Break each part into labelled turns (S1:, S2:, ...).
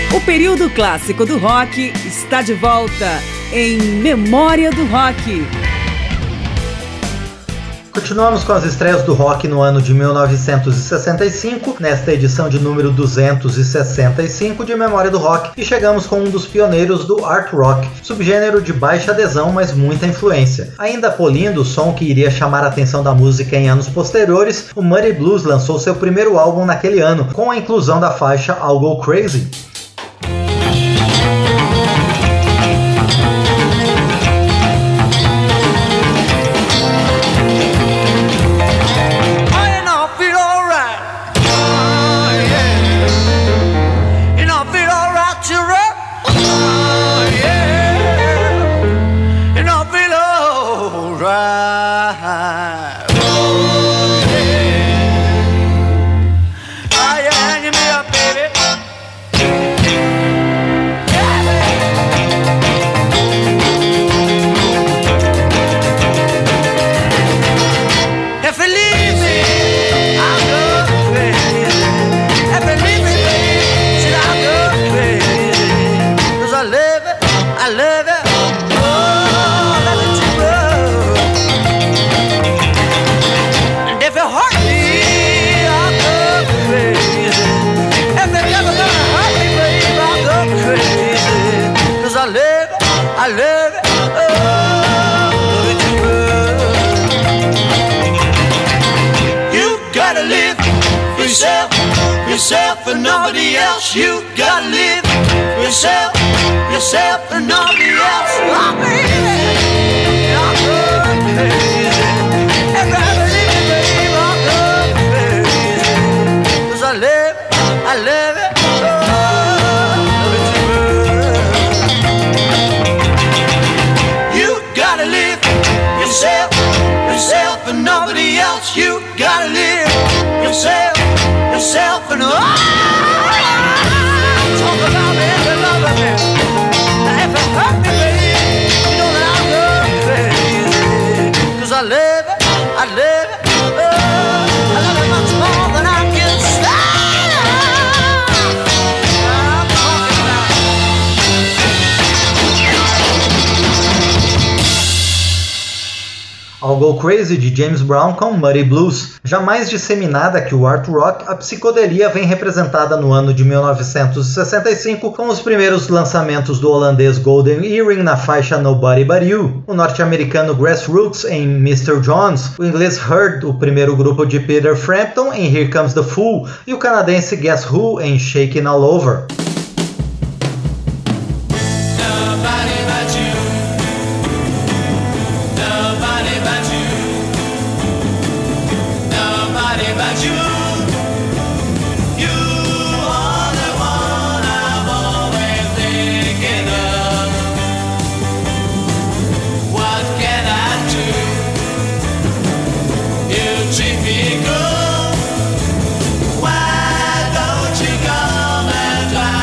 S1: O período clássico do rock está de volta em Memória do Rock.
S2: Continuamos com as estreias do rock no ano de 1965, nesta edição de número 265 de Memória do Rock, e chegamos com um dos pioneiros do art rock, subgênero de baixa adesão, mas muita influência. Ainda polindo o som que iria chamar a atenção da música em anos posteriores, o Muddy Blues lançou seu primeiro álbum naquele ano, com a inclusão da faixa I'll Go Crazy.
S3: Yourself and nobody else. You gotta live yourself and nobody else. Oh, baby, I'm going crazy. Everybody leave me, baby, I'm going crazy. 'Cause I live it. You gotta live yourself and nobody else. You gotta live yourself and talk about me if you love me. If it hurt me, baby, you know that I'm going crazy. 'Cause I live it, I love it much more than I can stand. I'm talking about
S2: I'll Go Crazy, de James Brown, com Muddy Blues. Já mais disseminada que o art rock, a psicodelia vem representada no ano de 1965 com os primeiros lançamentos do holandês Golden Earring na faixa Nobody But You, o norte-americano Grassroots em Mr. Jones, o inglês Heard, o primeiro grupo de Peter Frampton, em Here Comes the Fool, e o canadense Guess Who em Shakin' All Over.
S3: treat me good. Why don't you come and try?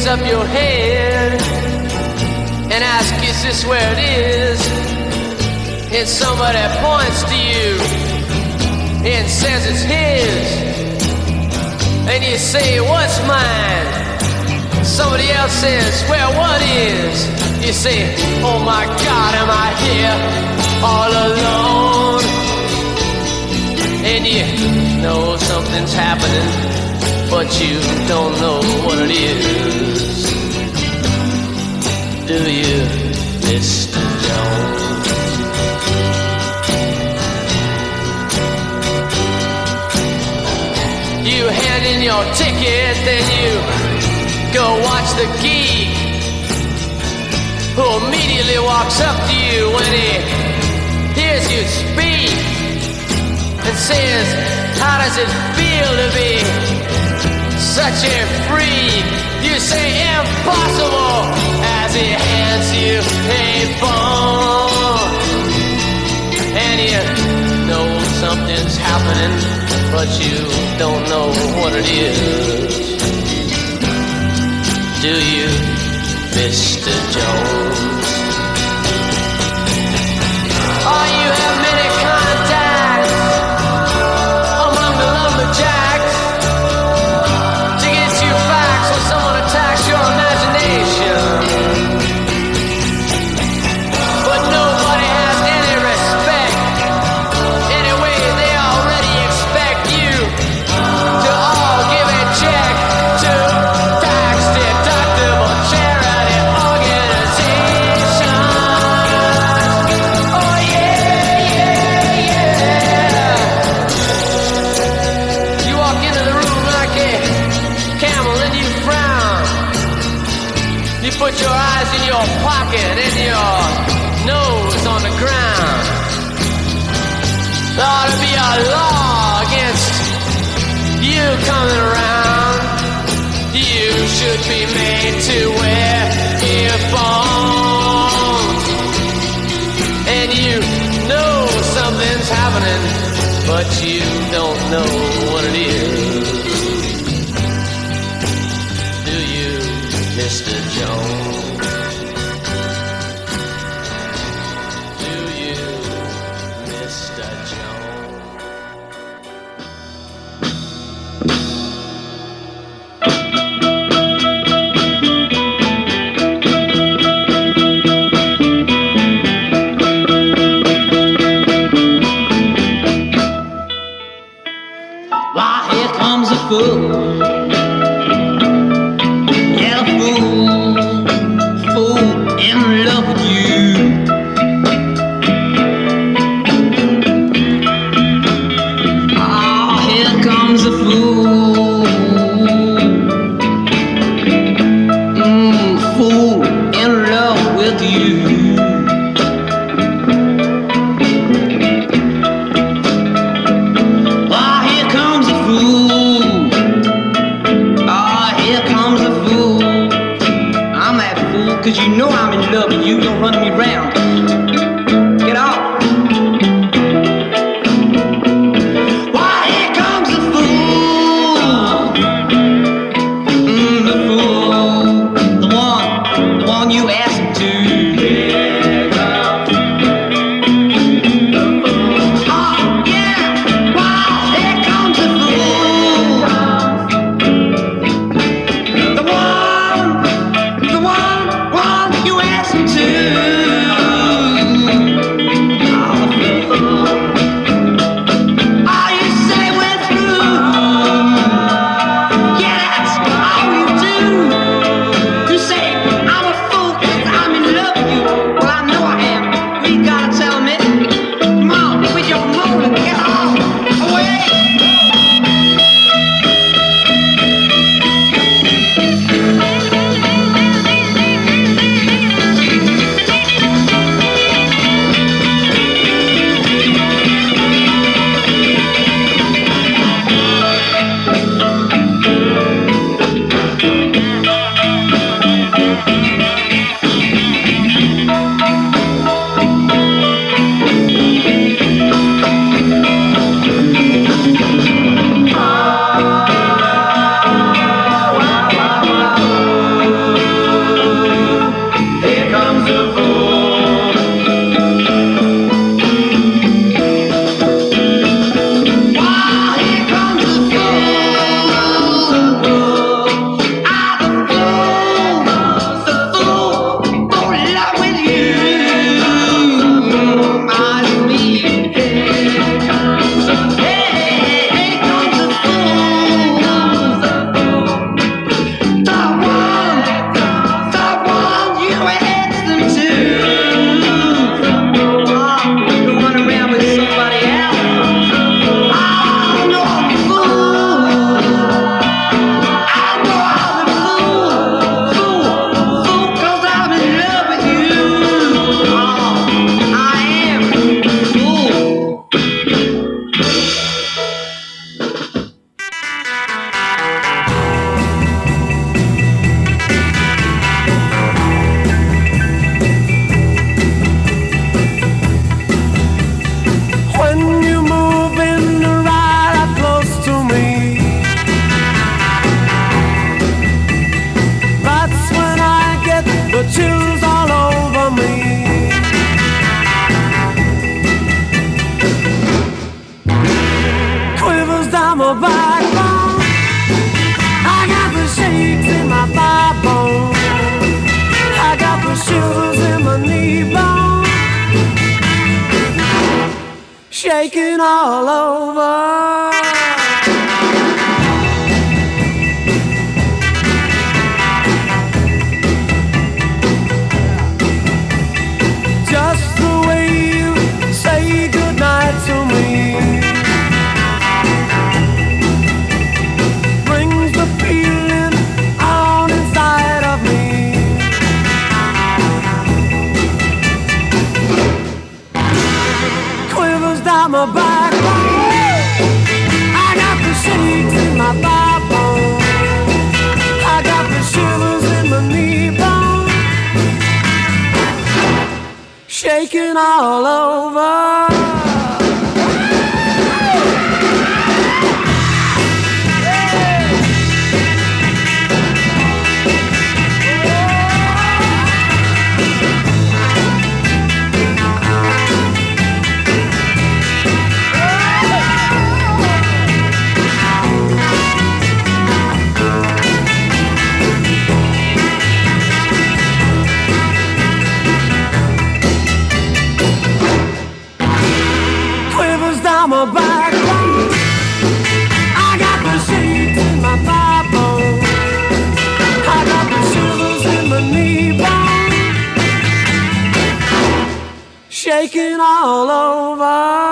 S4: up your head and ask, is this where it is? And somebody points to you and says it's his. And you say, what's mine? Somebody else says, well, what is? You say, oh my God, am I here all alone? And you know something's happening, but you don't know what it is. Do you, Mr. Jones? You hand in your ticket, then you go watch the geek, who immediately walks up to you when he hears you speak and says, how does it feel to be such a freak? You say, impossible, as he hands you a phone. And you know something's happening, but you don't know what it is. Do you, Mr. Jones? Oh, you have many contacts among the lumberjacks to get you facts when someone attacks your imagination. But nobody has any respect. Anyway, they already expect you to all give a check to tax-deductible charity organizations. Oh yeah, yeah, yeah. You walk into the room like a camel and you frown. You put your eyes in your pocket and your nose on the ground. There ought to be a law against you coming around. You should be made to wear earphones. And you know something's happening, but you don't know what it is. Do you, Mr. Jones? Do you, Mr. Jones?
S5: Why, here comes a fool. Yeah, a fool.
S4: shaking all over. Just the way you say goodnight to me brings the feeling on inside of me. Quivers down my backbone. I got the shakes in my thigh bone. I got the shivers in my knee bone. Shaking all over. My backbone. I got the shakes in my thigh bone. I got the shivers in my knee bone. Shaking all over.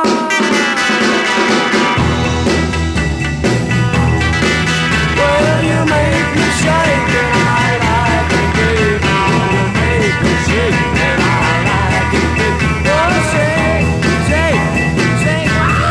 S4: Well, you make me shake and I like it, baby. You make me shake and I like it, baby. Oh, shake, shake, shake.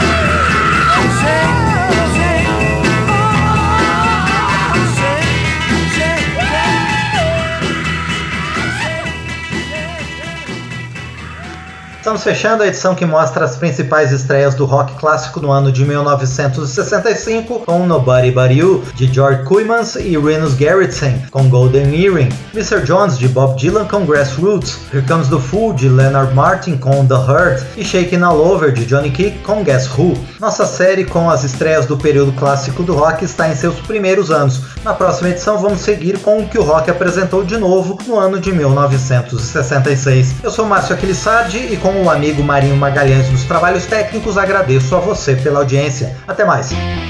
S2: Estamos fechando a edição que mostra as principais estreias do rock clássico no ano de 1965 com Nobody But You, de George Kooymans e Rinus Gerritsen, com Golden Earring, Mr. Jones, de Bob Dylan, com Grassroots, Here Comes the Fool, de Leonard Martin, com The Hurt, e Shakin' All Over, de Johnny Kick, com Guess Who. Nossa série com as estreias do período clássico do rock está em seus primeiros anos. Na próxima edição vamos seguir com o que o rock apresentou de novo no ano de 1966. Eu sou Márcio Aquilissardi e com o amigo Marinho Magalhães dos trabalhos técnicos, agradeço a você pela audiência. Até mais!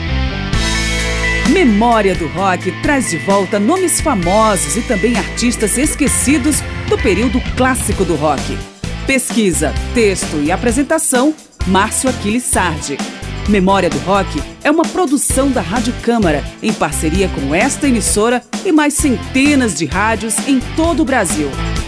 S1: Memória do Rock traz de volta nomes famosos e também artistas esquecidos do período clássico do rock. Pesquisa, texto e apresentação, Márcio Aquilissardi. Memória do Rock é uma produção da Rádio Câmara, em parceria com esta emissora e mais centenas de rádios em todo o Brasil.